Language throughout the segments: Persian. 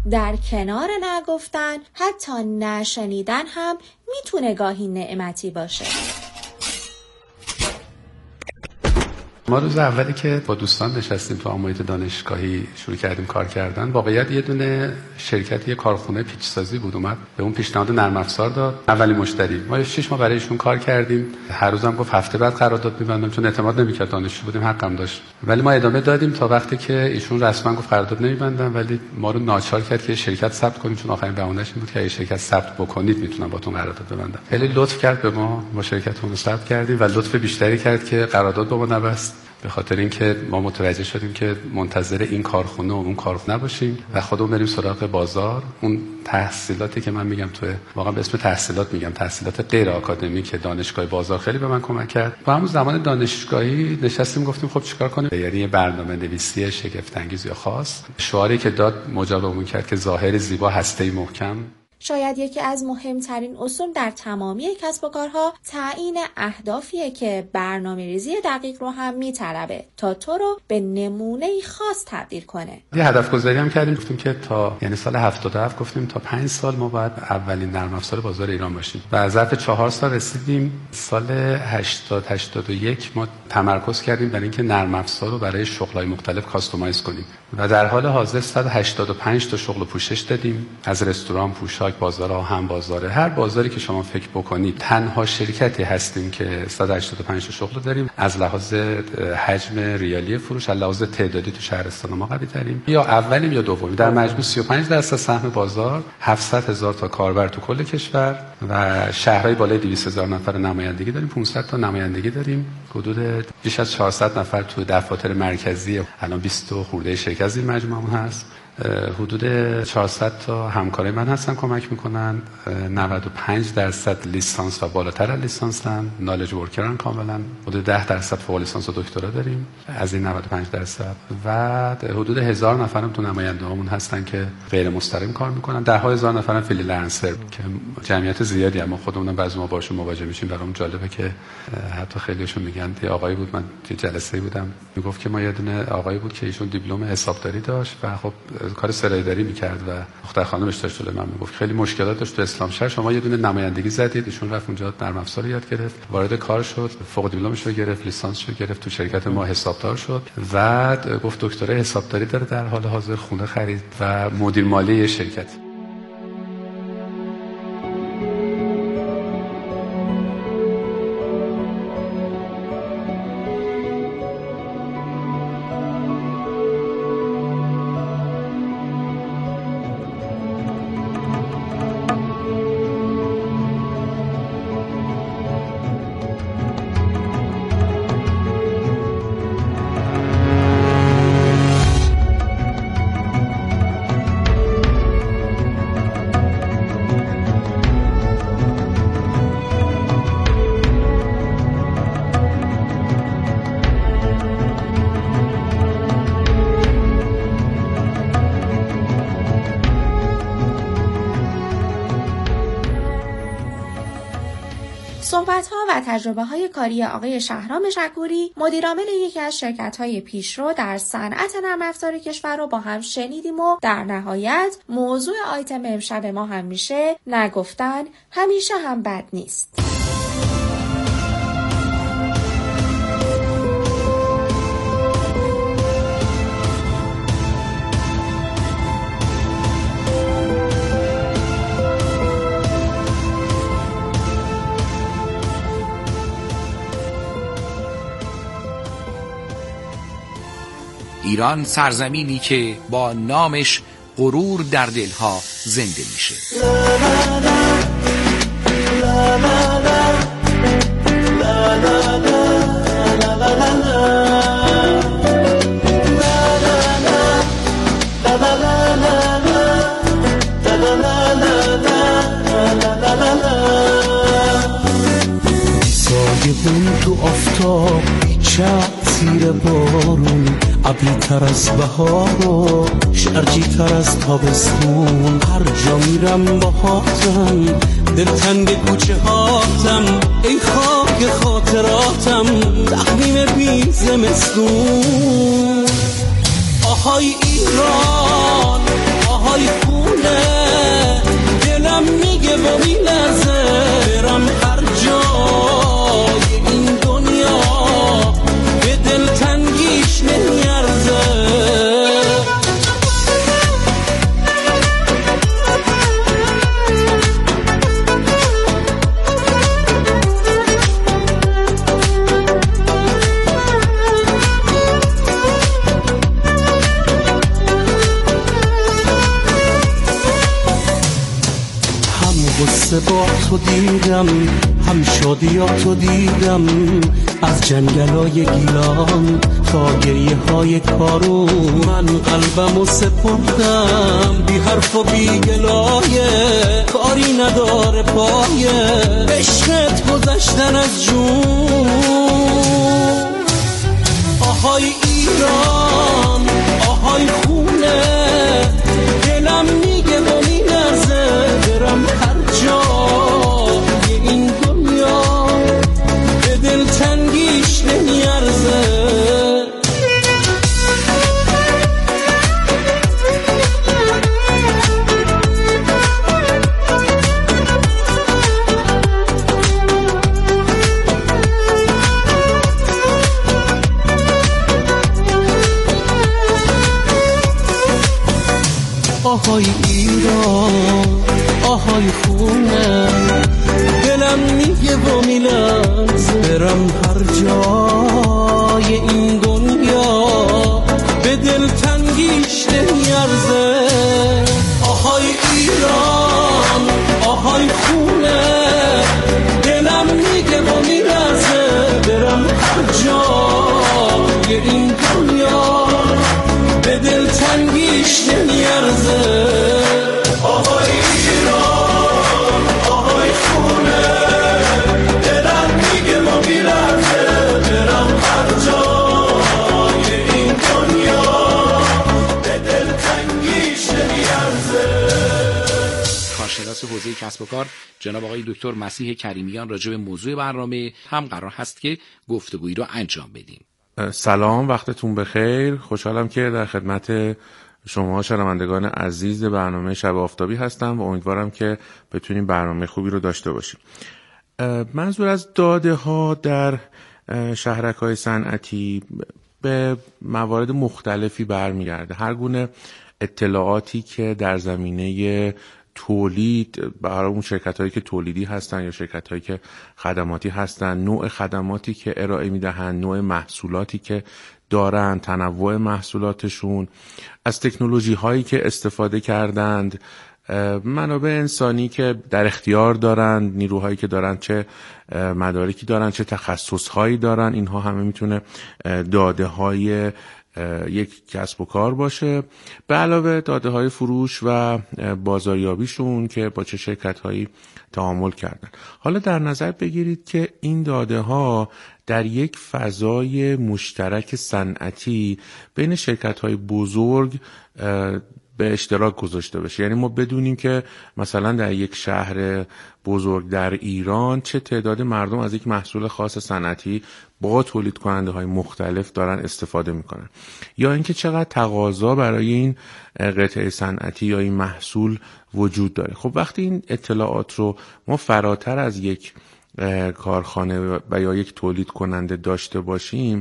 در کنار نگفتن حتی نشنیدن هم میتونه گاهی نعمتی باشه. ما روز اولی که با دوستان نشستیم تو محیط دانشگاهی شروع کردیم کار کردن، واقعیت یه دونه شرکت، یه کارخونه پیچ سازی بود، اومد به اون پیشنهاد نرم افزار داد. اولین مشتری ما 6 ماه برای ایشون کار کردیم. هر روزم گفت هفته بعد قرارداد می‌بندم، چون اعتماد نمی‌کرد، دانشجو بودیم، حقم داشت. ولی ما ادامه دادیم تا وقتی که ایشون رسما گفت قرارداد نمی‌بندم، ولی ما رو ناچار کرد که شرکت ثبت کنیم، چون آخرین بهونه‌اش این بود که اگه شرکت ثبت بکنید میتونم باهاتون قرارداد ببندم. خیلی لطف کرد به ما شرکتمون رو ثبت کردیم و لطف بیشتری کرد که قرارداد با ما نبست، به خاطر اینکه ما متوجه شدیم که منتظر این کارخونه و اون کارخونه نباشیم و خودمون بریم سراغ بازار. اون تحصیلاتی که من میگم تو واقعا به اسم تحصیلات میگم، تحصیلات غیر آکادمیک دانشگاه بازار خیلی به من کمک کرد. با همون زمان دانشگاهی نشستیم گفتیم خب چیکار کنیم؟ یعنی یه برنامه‌نویسی شگفت انگیز یا خاص. شعاری که داد مجابمون کرد که ظاهر زیبا هسته محکم. شاید یکی از مهمترین اصول در تمامی کسب و کارها تعیین اهدافیه که برنامه‌ریزی دقیق رو هم میطلبه تا تو رو به نمونه‌ای خاص تبدیل کنه. یه هدف گذاری هم کردیم، گفتیم که تا یعنی سال 77 گفتیم تا 5 سال ما باید اولین نرم افزار بازار ایران باشیم و ظرف 4 سال رسیدیم. سال 81 ما تمرکز کردیم برای اینکه نرم افزار رو برای شغل‌های مختلف کاستومایز کنیم و در حال حاضر 185 تا شغل پوشش دادیم، از رستوران، پوشاک، بازار هم بازاره، هر بازاری که شما فکر بکنید. تنها شرکتی هستیم که 185 تا شغل داریم. از لحاظ حجم ریالی فروش، از لحاظ تعدادی تو شهرستان ما قوی تریم، یا اولیم یا دومیم. در مجموع 35% سهم بازار، 700,000 تا کاربر تو کل کشور و شهرهای بالای 200,000 نفر نمایندگی داریم. 500 تا نمایندگی داریم. حدود بیش از 400 نفر تو دفاتر مرکزی، الان 20 خورده شرکت این مجموعه هست. حدود 400 تا همکارای من هستن کمک میکنن. 95% لیسانس و بالاتر از لیسانسن، نالج ورکرن کاملا. حدود 10% فوق لیسانس و دکترا داریم از این 95% و حدود 1000 نفرم تو نماینده‌هامون هستن که غیر مستقیم کار میکنن. 10,000 نفرم فریلنسر که جمعیت زیادی، اما خودمون بعضی ما باشون مواجه میشیم. برام جالبه که حتی خیلیشون میگن یه آقایی بود، من توی جلسه بودم، میگفت که ما یه دونه آقایی بود که ایشون دیپلم حسابداری داشت و خب کار سرایداری میکرد و دختر خانمش داشت. من میگفت خیلی مشکلات داشت تو اسلام شهر، شما یه دونه نمایندگی زدید، ایشون رفت اونجا نرم افزار رو یاد گرفت، وارد کار شد، فوق دیپلمش رو گرفت، لیسانسش رو گرفت، تو شرکت ما حسابدار شد و گفت دکترای حسابداری داره، در حال حاضر خونه خرید و مدیر مالی شرکت. صحبت‌ها و تجربه‌های کاری آقای شهرام شکوری، مدیرعامل یکی از شرکت‌های پیشرو در صنعت نرم افزار کشور رو با هم شنیدیم و در نهایت موضوع آیتم امشب ما هم میشه نگفتن همیشه هم بد نیست. ایران سرزمینی که با نامش غرور در دلها زنده میشه. سایبون تو آفتاب تیر بارون، ابری تر از بهار و شرجی تر از تابستون. هر جا میرم باهاتم، دلتنگ کوچه هاتم، ای خاک خاطراتم، تقویم بی زمستون. آهای ایران، آهای خون با تو دیدم، هم شادیاتو دیدم، از جنگلای گیلان تا گریه های کارو. من قلبمو سپردم بی حرف و بی گلایه، کاری نداره پایه عشقت گذشتن از جون. آهای ایران، آهای خونه، دلم میگه و میلرزه برم هر جا این دنیا، به دلتنگیش نمیارزه. آهای ایران، آهای خونه، دلم میگه و میلرزه برم هر جای این دنیا، به دلتنگیش نمیارزه. آهای ایران، آهای خونه، دلم میگه و میلرزه برم هر جای این دنیا، به دلتنگیش نمیارزه. آهای ایران، آهای خونه، دلم میگه و میلرزه برم هر جای این دنیا، به دلتنگیش نمیارزه. کارشناس حوزه کسب و کار جناب آقای دکتر مسیح کریمیان راجع به موضوع برنامه هم قرار هست که گفتگویی رو انجام بدیم. سلام، وقتتون بخیر. خوشحالم که در خدمت شما شنوندگان عزیز برنامه شب آفتابی هستم و امیدوارم که بتونیم برنامه خوبی رو داشته باشیم. منظور از داده ها در شهرک‌های صنعتی به موارد مختلفی برمیگرده. هر گونه اطلاعاتی که در زمینه تولید برای اون شرکت‌هایی که تولیدی هستن یا شرکت‌هایی که خدماتی هستن، نوع خدماتی که ارائه میدهن، نوع محصولاتی که دارن، تنوع محصولاتشون، از تکنولوژی هایی که استفاده کردند، منابع انسانی که در اختیار دارند، نیروهایی که دارن، چه مدارکی دارن، چه تخصصهایی دارن، اینها همه میتونه داده های یک کسب و کار باشه، به علاوه داده های فروش و بازاریابیشون که با چه شرکت هایی تعامل کردن. حالا در نظر بگیرید که این داده ها در یک فضای مشترک صنعتی بین شرکت های بزرگ به اشتراک گذاشته بشه. یعنی ما بدونیم که مثلا در یک شهر بزرگ در ایران چه تعداد مردم از یک محصول خاص صنعتی با تولید کننده های مختلف دارن استفاده میکنن، یا اینکه چقدر تقاضا برای این قطعه صنعتی یا این محصول وجود داره. خب وقتی این اطلاعات رو ما فراتر از یک کارخانه و یا یک تولید کننده داشته باشیم،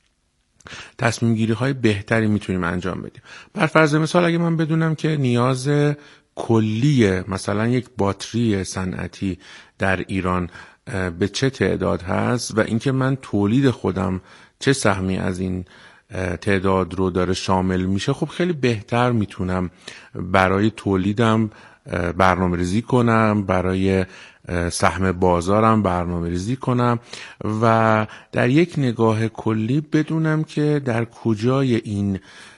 تصمیم گیری های بهتری میتونیم انجام بدیم. بر فرض مثال اگه من بدونم که نیاز کلی مثلا یک باتری صنعتی در ایران به چه تعداد هست و اینکه من تولید خودم چه سهمی از این تعداد رو داره شامل میشه، خب خیلی بهتر میتونم برای تولیدم برنامه ریزی کنم، برای سهم بازارم برنامه ریزی کنم و در یک نگاه کلی بدونم که در کجای این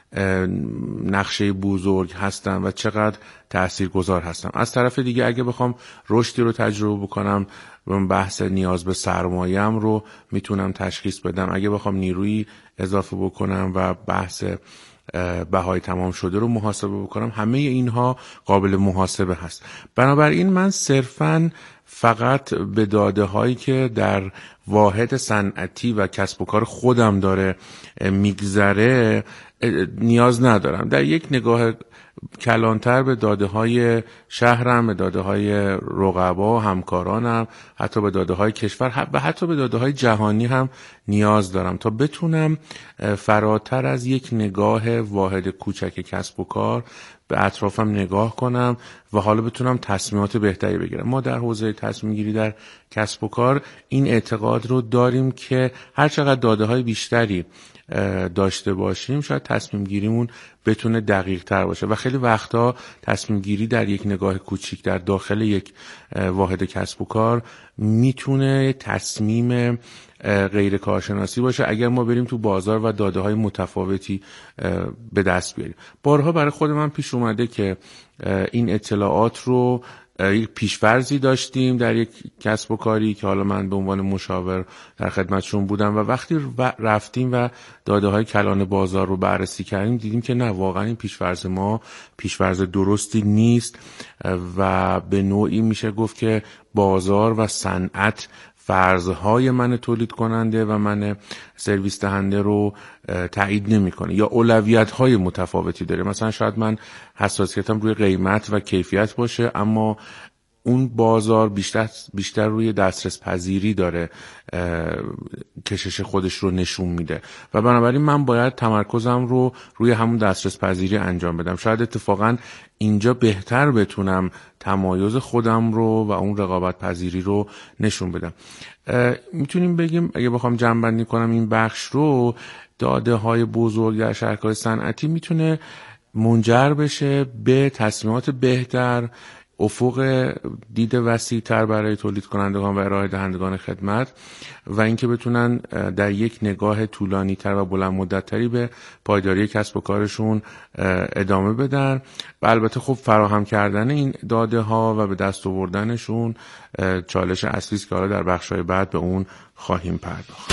نقشه بزرگ هستم و چقدر تاثیرگذار هستم. از طرف دیگه اگه بخوام رشدی رو تجربه بکنم، بحث نیاز به سرمایه‌ام رو میتونم تشخیص بدم. اگه بخوام نیروی اضافه بکنم و بحث بهای تمام شده رو محاسبه بکنم، همه اینها قابل محاسبه هست. بنابراین من صرفاً فقط به داده هایی که در واحد صنعتی و کسب و کار خودم داره میگذره نیاز ندارم. در یک نگاه کلانتر به داده های شهرم، به داده های رقبا، همکارانم، حتی به داده های کشور و حتی به داده های جهانی هم نیاز دارم تا بتونم فراتر از یک نگاه واحد کوچک کسب و کار به اطرافم نگاه کنم و حالا بتونم تصمیمات بهتری بگیرم. ما در حوزه تصمیم گیری در کسب و کار این اعتقاد رو داریم که هر چقدر داده های بیشتری داشته باشیم شاید تصمیم گیریمون بتونه دقیق تر باشه و خیلی وقتا تصمیم گیری در یک نگاه کوچیک در داخل یک واحد کسب و کار میتونه تصمیم غیر کارشناسی باشه اگر ما بریم تو بازار و داده های متفاوتی به دست بیاریم. بارها برای خود من پیش اومده که این اطلاعات رو یک پیش‌فرضی داشتیم در یک کسب و کاری که حالا من به عنوان مشاور در خدمتشون بودم و وقتی رفتیم و داده‌های کلان بازار رو بررسی کردیم دیدیم که نه، واقعا این پیش‌فرض ما پیش‌فرض درستی نیست و به نوعی میشه گفت که بازار و صنعت فرضهای من تولید کننده و من سرویس دهنده رو تایید نمیکنه یا اولویت‌های متفاوتی داره. مثلا شاید من حساسیتم روی قیمت و کیفیت باشه اما اون بازار بیشتر روی دسترس پذیری داره کشش خودش رو نشون میده و بنابراین من باید تمرکزم رو روی همون دسترس پذیری انجام بدم. شاید اتفاقا اینجا بهتر بتونم تمایز خودم رو و اون رقابت پذیری رو نشون بدم. میتونیم بگیم اگه بخوام جمع‌بندی کنم این بخش رو، داده های بزرگ در شرکات صنعتی میتونه منجر بشه به تصمیمات بهتر، افق دید وسیع‌تر برای تولید کنندگان و ارائه دهندگان خدمت و اینکه بتونن در یک نگاه طولانی‌تر و بلند مدت‌تری به پایداری کسب و کارشون ادامه بدن و البته خب فراهم کردن این داده ها و به دست آوردنشون چالش اصلی است که حالا در بخش‌های بعد به اون خواهیم پرداخت.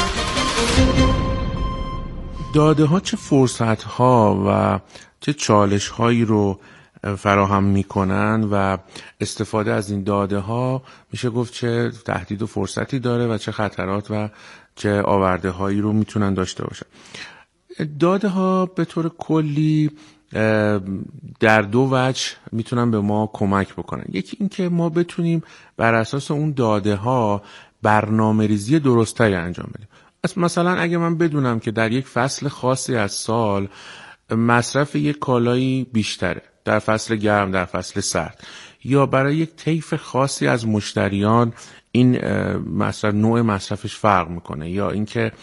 داده ها چه فرصت‌ها و چه چالش‌هایی رو فراهم میکنن و استفاده از این داده ها میشه گفت چه تهدید و فرصتی داره و چه خطرات و چه آورده هایی رو میتونن داشته باشن. داده ها به طور کلی در دو وجه میتونن به ما کمک بکنن. یکی این که ما بتونیم بر اساس اون داده ها برنامه‌ریزی درست‌تری انجام بدیم. مثلا اگه من بدونم که در یک فصل خاصی از سال مصرف یک کالایی بیشتره، در فصل گرم، در فصل سرد، یا برای یک طیف خاصی از مشتریان این مصرف، نوع مصرفش فرق میکنه، یا اینکه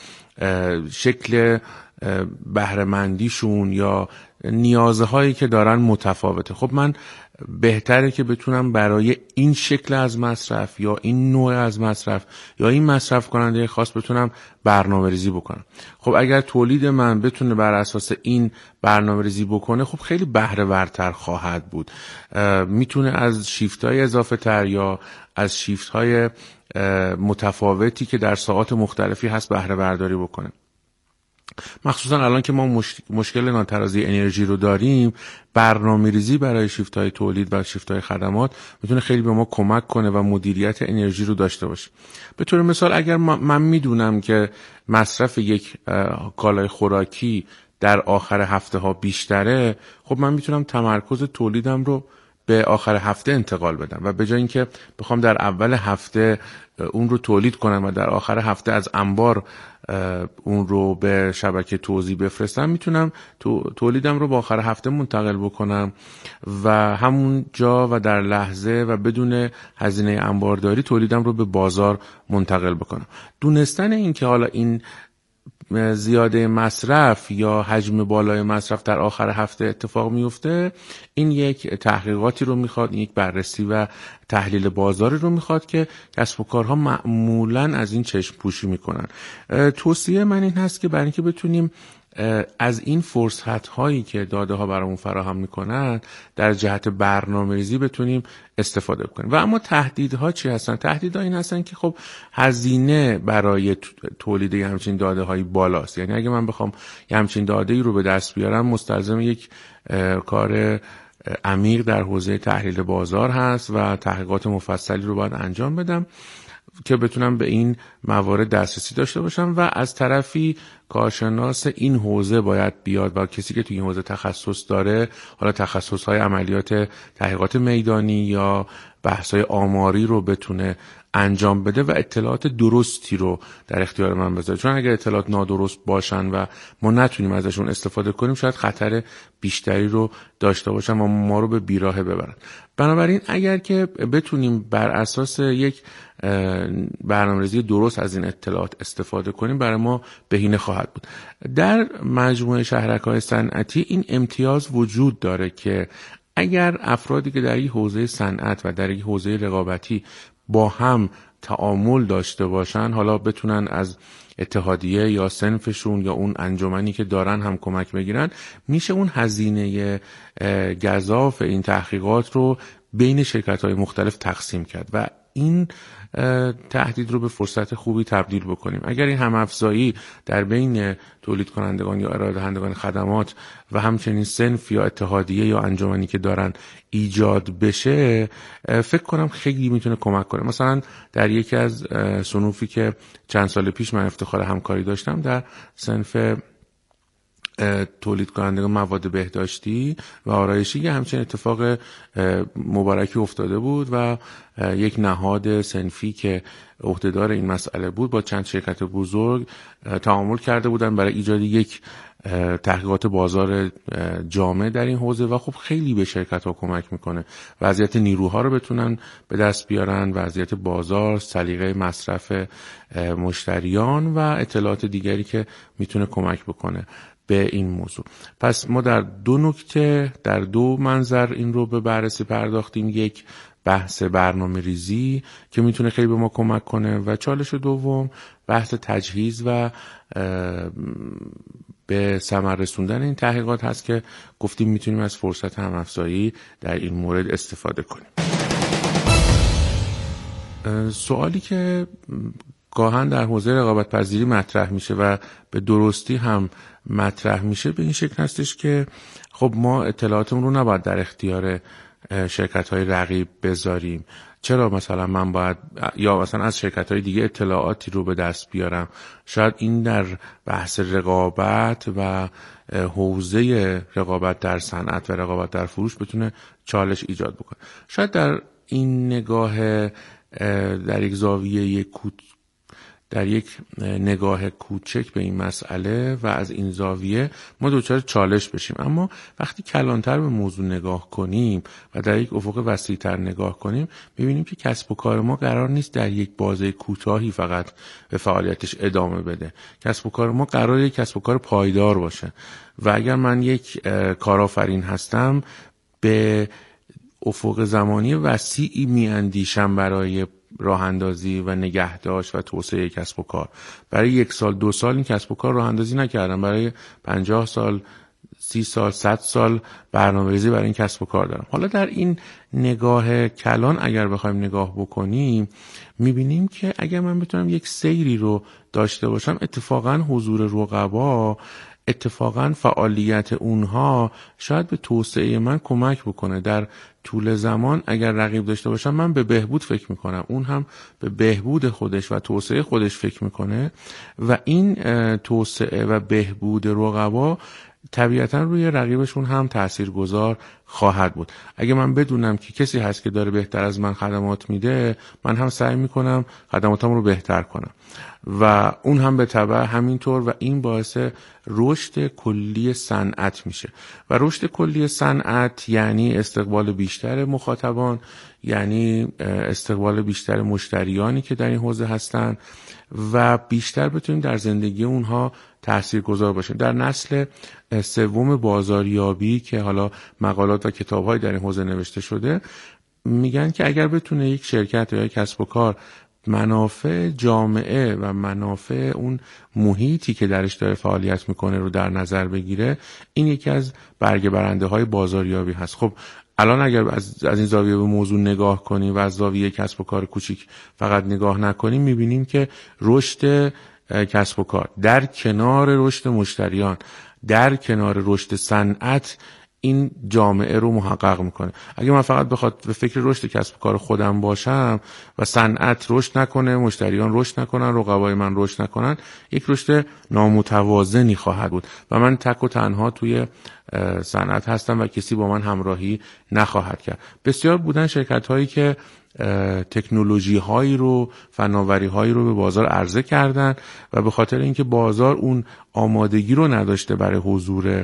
شکل بهره‌مندیشون یا نیازهایی که دارن متفاوته. خب من بهتره که بتونم برای این شکل از مصرف یا این نوع از مصرف یا این مصرف کننده خاص بتونم برنامه‌ریزی بکنم. خب اگر تولید من بتونه بر اساس این برنامه‌ریزی بکنه، خب خیلی بهره ورتر خواهد بود. میتونه از شیفت‌های اضافه تر یا از شیفت‌های متفاوتی که در ساعات مختلفی هست بهره برداری بکنه. مخصوصا الان که ما مشکل ناترازی انرژی رو داریم، برنامه‌ریزی برای شیفت‌های تولید و شیفت‌های خدمات میتونه خیلی به ما کمک کنه و مدیریت انرژی رو داشته باشه. به طور مثال اگر من میدونم که مصرف یک کالای خوراکی در آخر هفته ها بیشتره، خب من میتونم تمرکز تولیدم رو به آخر هفته انتقال بدم و به جای اینکه بخوام در اول هفته اون رو تولید کنم و در آخر هفته از انبار اون رو به شبکه توزیع بفرستم، میتونم تولیدم رو به آخر هفته منتقل بکنم و همون جا و در لحظه و بدون هزینه انبارداری تولیدم رو به بازار منتقل بکنم. دونستن این که حالا این زیاده مصرف یا حجم بالای مصرف در آخر هفته اتفاق میفته، این یک تحقیقاتی رو میخواد، یک بررسی و تحلیل بازاری رو میخواد که کسب و کارها معمولاً از این چشم پوشی میکنن. توصیه من این هست که برای اینکه بتونیم از این فرصت هایی که داده ها برامون فراهم میکنن در جهت برنامه‌ریزی بتونیم استفاده بکنیم. و اما تهدیدها چی هستن؟ تهدیدها این هستن که خب هزینه برای تولید همچین داده هایی بالاست. یعنی اگه من بخوام همچین داده ای رو به دست بیارم، مستلزم یک کار عمیق در حوزه تحلیل بازار هست و تحقیقات مفصلی رو باید انجام بدم که بتونن به این موارد دسترسی داشته باشن و از طرفی کارشناس این حوزه باید بیاد و کسی که توی این حوزه تخصص داره، حالا تخصص‌های عملیات تحقیقات میدانی یا بحث‌های آماری رو بتونه انجام بده و اطلاعات درستی رو در اختیار من بذاره. چون اگر اطلاعات نادرست باشن و ما نتونیم ازشون استفاده کنیم، شاید خطر بیشتری رو داشته باشن و ما رو به بیراهه ببرن. بنابراین اگر که بتونیم بر اساس یک برنامه‌ریزی درست از این اطلاعات استفاده کنیم، برای ما بهینه خواهد بود. در مجموعه شهرک‌های صنعتی این امتیاز وجود داره که اگر افرادی که در این حوزه صنعت و در این حوزه رقابتی با هم تعامل داشته باشن، حالا بتونن از اتحادیه یا صنفشون یا اون انجمنی که دارن هم کمک بگیرن، میشه اون هزینه گزاف این تحقیقات رو بین شرکت‌های مختلف تقسیم کرد و این تهدید رو به فرصت خوبی تبدیل بکنیم. اگر این هم‌افزایی در بین تولید کنندگان یا ارائه دهندگان خدمات و همچنین صنف یا اتحادیه یا انجمنی که دارن ایجاد بشه، فکر کنم خیلی میتونه کمک کنه. مثلا در یکی از صنوفی که چند سال پیش من افتخار همکاری داشتم، در صنف تولید کنندگان مواد بهداشتی و آرایشی، همچنین اتفاق مبارکی افتاده بود و یک نهاد صنفی که عهدهدار این مسئله بود با چند شرکت بزرگ تعامل کرده بودن برای ایجاد یک تحقیقات بازار جامع در این حوزه و خب خیلی به شرکت ها کمک میکنه. وضعیت نیروها رو بتونن به دست بیارن، وضعیت بازار، سلیقه مصرف مشتریان و اطلاعات دیگری که میتونه کمک بکنه به این موضوع. پس ما در دو نکته، در دو منظر این رو به بررسی پرداختیم. یک، بحث برنامه ریزی که میتونه خیلی به ما کمک کنه و چالش دوم بحث تجهیز و به ثمر رسوندن این تحقیقات هست که گفتیم میتونیم از فرصت هم‌افزایی در این مورد استفاده کنیم. سوالی که گاهن در حوزه رقابت پذیری مطرح میشه و به درستی هم مطرح میشه به این شکل هستش که خب ما اطلاعاتمون رو نباید در اختیار شرکت‌های رقیب بذاریم. چرا مثلا من باید یا مثلا از شرکت‌های دیگه اطلاعاتی رو به دست بیارم؟ شاید این در بحث رقابت و حوزه رقابت در صنعت و رقابت در فروش بتونه چالش ایجاد بکنه. شاید در این نگاه در یک زاویه در یک نگاه کوچک به این مسئله و از این زاویه ما دچار چالش بشیم، اما وقتی کلانتر به موضوع نگاه کنیم و در یک افق وسیع‌تر نگاه کنیم، می‌بینیم که کسب و کار ما قرار نیست در یک بازه کوتاهی فقط به فعالیتش ادامه بده. کسب و کار ما قراره یک کسب و کار پایدار باشه و اگر من یک کارآفرین هستم، به افق زمانی وسیعی می‌اندیشم برای راه اندازی و نگهداشت و توسعه کسب و کار. برای 1 سال 2 سال این کسب و کار راه اندازی نکردم، برای 50 سال 30 سال 100 سال برنامه‌ریزی برای این کسب و کار دارم. حالا در این نگاه کلان اگر بخوایم نگاه بکنیم، میبینیم که اگر من بتونم یک سیری رو داشته باشم، اتفاقا حضور رقبا، اتفاقا فعالیت اونها شاید به توسعه من کمک بکنه. در طول زمان اگر رقیب داشته باشم، من به بهبود فکر میکنم، اون هم به بهبود خودش و توسعه خودش فکر میکنه و این توسعه و بهبود رقبا طبیعتا روی رقیبشون هم تاثیرگذار خواهد بود. اگه من بدونم که کسی هست که داره بهتر از من خدمات میده، من هم سعی میکنم خدماتم رو بهتر کنم و اون هم به تبع همینطور و این باعث رشد کلی صنعت میشه و رشد کلی صنعت یعنی استقبال بیشتر مخاطبان، یعنی استقبال بیشتر مشتریانی که در این حوزه هستن و بیشتر بتونیم در زندگی اونها تاثیرگذار باشیم. در نسل سوم بازاریابی که حالا مقالات و کتاب‌های در این حوزه نوشته شده، میگن که اگر بتونه یک شرکت یا یک کسب و کار منافع جامعه و منافع اون محیطی که درش داره فعالیت میکنه رو در نظر بگیره، این یکی از برگه برنده های بازاریابی هست. خب الان اگر از این زاویه به موضوع نگاه کنیم و از زاویه کسب و کار کوچیک فقط نگاه نکنیم، میبینیم که رشد کسب و کار در کنار رشد مشتریان، در کنار رشد صنعت، این جامعه رو محقق میکنه. اگه من فقط بخواد به فکر رشد کسب و کار خودم باشم و صنعت رشد نکنه، مشتریان رشد نکنن، رقبای من رشد نکنن، یک رشد نامتوازنی خواهد بود و من تک و تنها توی صنعت هستم و کسی با من همراهی نخواهد کرد. بسیار بودن شرکت هایی که تکنولوژی هایی رو، فناوری هایی رو به بازار عرضه کردن و به خاطر اینکه بازار اون آمادگی رو نداشته برای حضور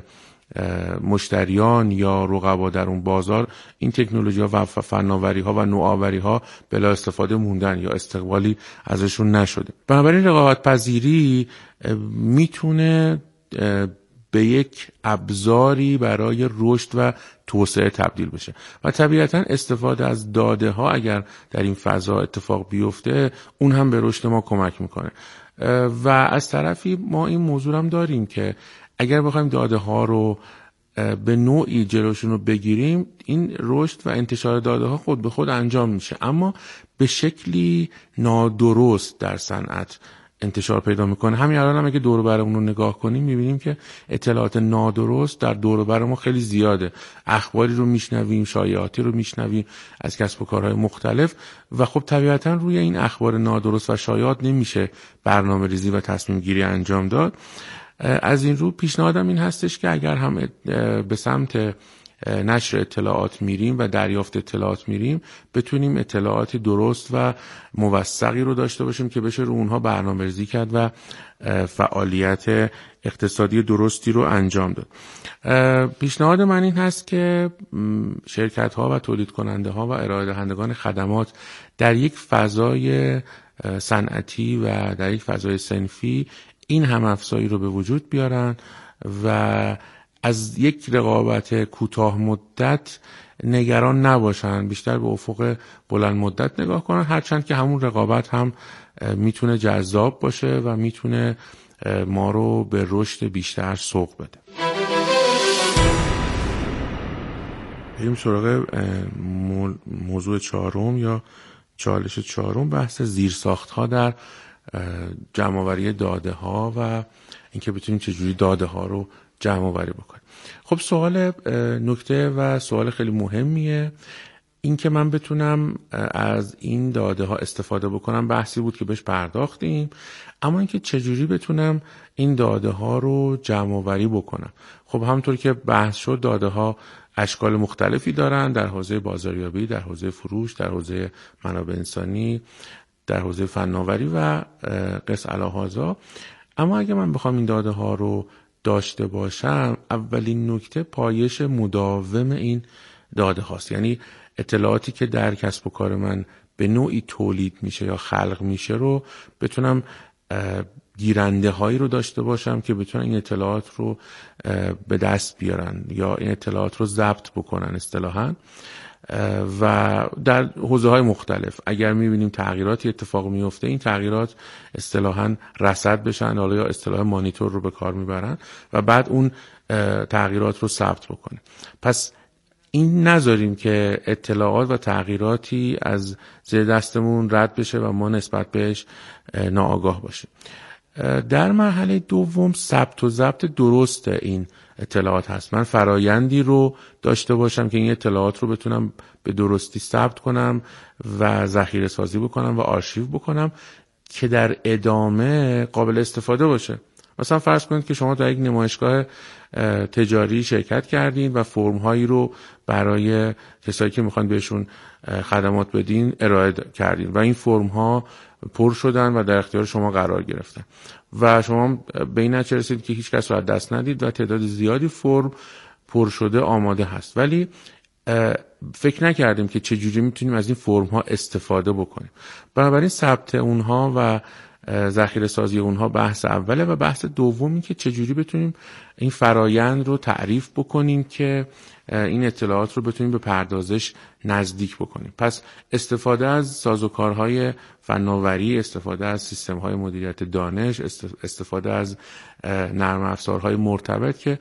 مشتریان یا رقبا در اون بازار، این تکنولوژی ها و فناوری ها و نوآوری ها بلا استفاده موندن یا استقبالی ازشون نشده. بنابراین رقابت پذیری میتونه به یک ابزاری برای رشد و توسعه تبدیل بشه و طبیعتاً استفاده از داده ها اگر در این فضا اتفاق بیفته اون هم به رشد ما کمک میکنه. و از طرفی ما این موضوع هم داریم که اگر بخوایم داده ها رو به نوعی جلوشون رو بگیریم، این رشد و انتشار داده ها خود به خود انجام میشه، اما به شکلی نادرست در صنعت انتشار پیدا میکنه. همین الان هم اگه دور و برمون رو نگاه کنیم میبینیم که اطلاعات نادرست در دور و بر ما خیلی زیاده. اخباری رو میشنویم، شایعاتی رو میشنویم از کسب و کارهای مختلف و خب طبیعتا روی این اخبار نادرست و شایعات نمیشه برنامه ریزی و تصمیم گیری انجام داد. از این رو پیشنهادم این هستش که اگر هم به سمت نشر اطلاعات میریم و دریافت اطلاعات میریم، بتونیم اطلاعاتی درست و موثقی رو داشته باشیم که بشه رو اونها برنامه‌ریزی کرد و فعالیت اقتصادی درستی رو انجام داد. پیشنهاد من این هست که شرکت ها و تولید کننده ها و ارائه دهندگان خدمات در یک فضای صنعتی و در یک فضای صنفی این هم افزایی رو به وجود بیارن و از یک رقابت کوتاه مدت نگران نباشن، بیشتر به افق بلند مدت نگاه کنن، هرچند که همون رقابت هم میتونه جذاب باشه و میتونه ما رو به رشد بیشتر سوق بده. بریم سراغ موضوع چهارم یا چالش چهارم، بحث زیرساخت‌ها در جمع‌آوری داده ها و اینکه بتونیم چجوری داده ها رو جمع‌آوری بکنیم. خب سوال نکته و سوال خیلی مهمیه. این که من بتونم از این داده ها استفاده بکنم بحثی بود که بهش پرداختیم، اما اینکه چجوری بتونم این داده ها رو جمع‌آوری بکنم. خب همونطور که بحث شد داده ها اشکال مختلفی دارن در حوزه بازاریابی، در حوزه فروش، در حوزه منابع انسانی، در حوزه فناوری و قس علی‌هذا. اما اگه من بخوام این داده ها رو داشته باشم، اولین نکته پایش مداوم این داده هاست. یعنی اطلاعاتی که در کسب و کار من به نوعی تولید میشه یا خلق میشه رو بتونم گیرنده هایی رو داشته باشم که بتونن این اطلاعات رو به دست بیارن یا این اطلاعات رو ضبط بکنن اصطلاحاً. و در حوزه های مختلف اگر میبینیم تغییراتی اتفاق میفته، این تغییرات اصطلاحاً رصد بشن، حالا یا اصطلاح مانیتور رو به کار میبرن و بعد اون تغییرات رو ثبت بکنه. پس این نذاریم که اطلاعات و تغییراتی از زیر دستمون رد بشه و ما نسبت بهش ناآگاه باشیم. در مرحله دوم ثبت و ضبط درست این اطلاعات هست. من فرایندی رو داشته باشم که این اطلاعات رو بتونم به درستی ثبت کنم و ذخیره سازی بکنم و آرشیو بکنم که در ادامه قابل استفاده باشه. مثلا فرض کنید که شما در یک نمایشگاه تجاری شرکت کردین و فرم هایی رو برای کسایی که میخوان بهشون خدمات بدین ارائه کردین و این فرم ها پر شدن و در اختیار شما قرار گرفتن و شما به این نتیجه رسید که هیچ کس رو از دست ندید و تعداد زیادی فرم پر شده آماده هست، ولی فکر نکردیم که چجوری میتونیم از این فرم ها استفاده بکنیم. بنابراین ثبت اونها و ذخیره سازی اونها بحث اوله و بحث دومی که چجوری بتونیم این فرایند رو تعریف بکنیم که این اطلاعات رو بتونیم به پردازش نزدیک بکنیم. پس استفاده از سازوکارهای فناوری، استفاده از سیستم‌های مدیریت دانش، استفاده از نرم افزارهای مرتبط که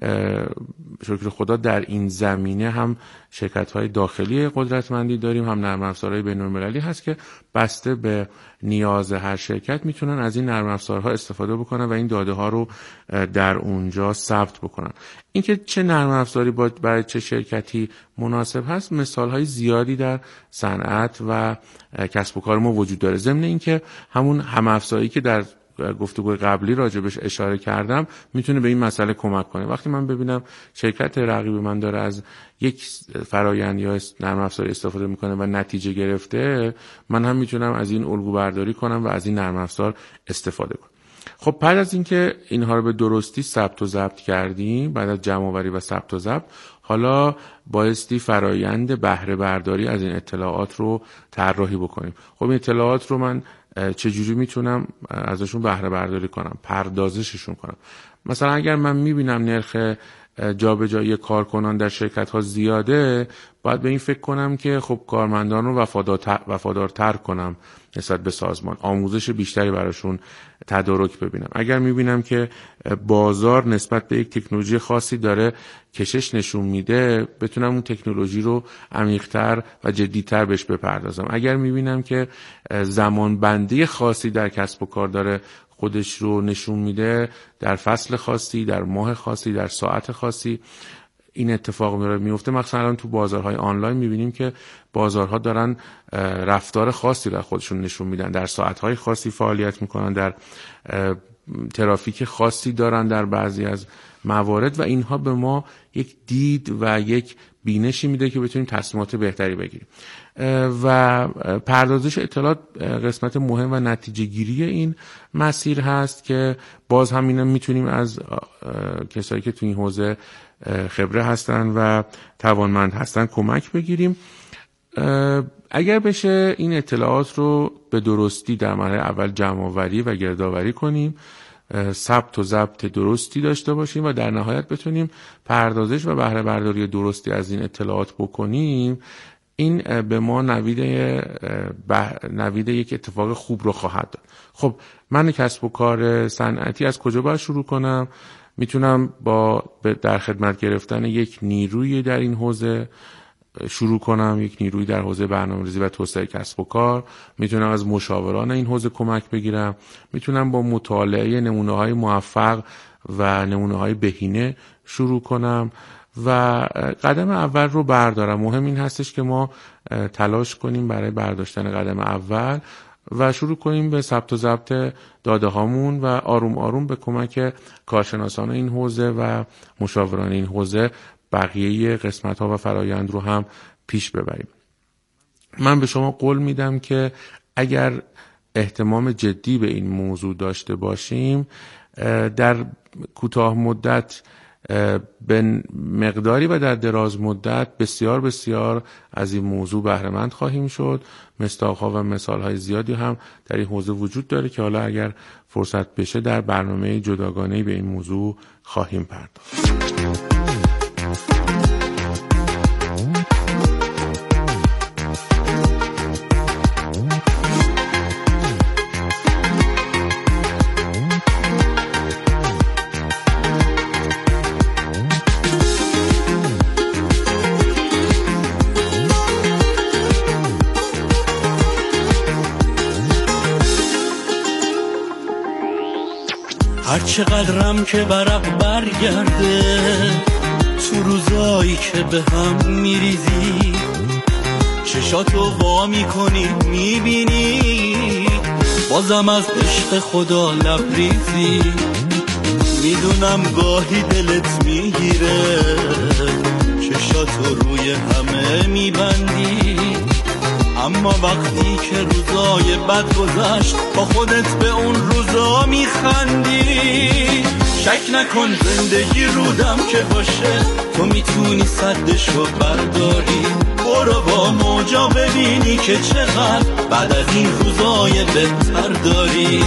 شکر خدا در این زمینه هم شرکت‌های داخلی قدرتمندی داریم، هم نرم افزارهای بین‌المللی هست که بسته به نیاز هر شرکت میتونن از این نرم افزارها استفاده بکنن و این داده ها رو در اونجا اونجا ثبت بکنن. اینکه چه نرم افزاری برای چه شرکتی مناسب هست مثال‌های زیادی در صنعت و کسب و کار ما وجود داره. ضمن اینکه همون هم افزاری که در گفتگوی قبلی راجبش اشاره کردم میتونه به این مسئله کمک کنه. وقتی من ببینم شرکت رقیب من داره از یک فرآیند یا نرم افزاری استفاده میکنه و نتیجه گرفته، من هم میتونم از این الگو برداری کنم و از این نرم افزار استفاده کنم. خب بعد از اینکه اینها رو به درستی ثبت و ضبط کردیم، بعد از جمع آوری و ثبت و ضبط، حالا بایستی فرآیند بهره برداری از این اطلاعات رو طراحی بکنیم. خب این اطلاعات رو من چجوری میتونم ازشون بهره برداری کنم، پردازششون کنم؟ مثلا اگر من میبینم نرخ جابجایی کارکنان در شرکت ها زیاده، باید به این فکر کنم که خب کارمندان رو وفادارتر کنم نسبت به سازمان، آموزش بیشتری براشون تدارک ببینم. اگر میبینم که بازار نسبت به یک تکنولوژی خاصی داره کشش نشون میده، بتونم اون تکنولوژی رو عمیق‌تر و جدی‌تر بهش بپردازم. اگر میبینم که زمان بندی خاصی در کسب و کار داره خودش رو نشون میده، در فصل خاصی، در ماه خاصی، در ساعت خاصی این اتفاق میفته. مثلا الان تو بازارهای آنلاین میبینیم که بازارها دارن رفتار خاصی رو خودشون نشون میدن، در ساعتهای خاصی فعالیت میکنن، در ترافیک خاصی دارن در بعضی از موارد، و اینها به ما یک دید و یک بینشی میده که بتونیم تصمیمات بهتری بگیریم. و پردازش اطلاعات قسمت مهم و نتیجه گیری این مسیر هست که باز همین میتونیم از کسایی که تو این حوزه خبره هستن و توانمند هستن کمک بگیریم. اگر بشه این اطلاعات رو به درستی در مرحله اول جمع آوری و گردآوری کنیم، ثبت و ضبط درستی داشته باشیم و در نهایت بتونیم پردازش و بهره برداری درستی از این اطلاعات بکنیم، این به ما نوید یک اتفاق خوب رو خواهد داد. خب من کسب و کار صنعتی از کجا باید شروع کنم؟ میتونم با در خدمت گرفتن یک نیروی در این حوزه شروع کنم، یک نیروی در حوزه برنامه‌ریزی و توسعه کسب و کار. میتونم از مشاوران این حوزه کمک بگیرم. میتونم با مطالعه نمونه‌های موفق و نمونه‌های بهینه شروع کنم و قدم اول رو بردارم. مهم این هستش که ما تلاش کنیم برای برداشتن قدم اول و شروع کنیم به ثبت و ضبط داده هامون و آروم آروم به کمک کارشناسان این حوزه و مشاوران این حوزه بقیه قسمت ها و فرایند رو هم پیش ببریم. من به شما قول میدم که اگر اهتمام جدی به این موضوع داشته باشیم، در کوتاه مدت به مقداری و در دراز مدت بسیار بسیار از این موضوع بهره مند خواهیم شد. مصداق‌ها و مثال‌های زیادی هم در این حوزه وجود داره که حالا اگر فرصت بشه در برنامه جداگانه‌ای به این موضوع خواهیم پرداخت. هر چقدرم که ورق برگرده تو روزایی که به هم میریزی، چشاتو وا میکنی میبینی بازم از عشق خدا لبریزی. میدونم گاهی دلت میگیره چشاتو روی همه میبندی، اما وقتی که روزای بد گذشت با خودت به اون روزا میخندی. شک نکن زندگی رودم که باشه، تو میتونی سدشو برداری. برو با موجا ببینی که چقدر بعد از این روزای بهتر داری.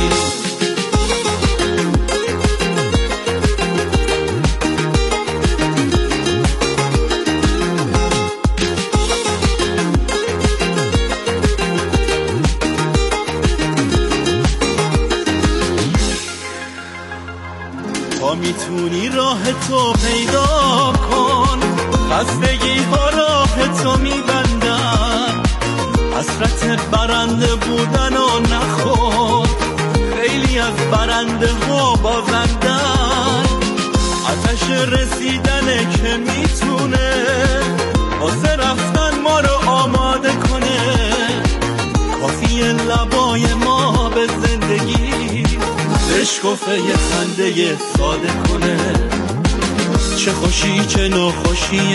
میتونی راه تو پیدا کن، خستگی ها راه تو میبندن. حسرت برنده بودن و نخور، خیلی از برنده ها بازندن. رسیدنه که میتونه واسه رفتن ما رو آماده کنه. کافیه لبای ما به زندگی بشکفه یه خنده ساده کنه. چه خوشی چه ناخوشی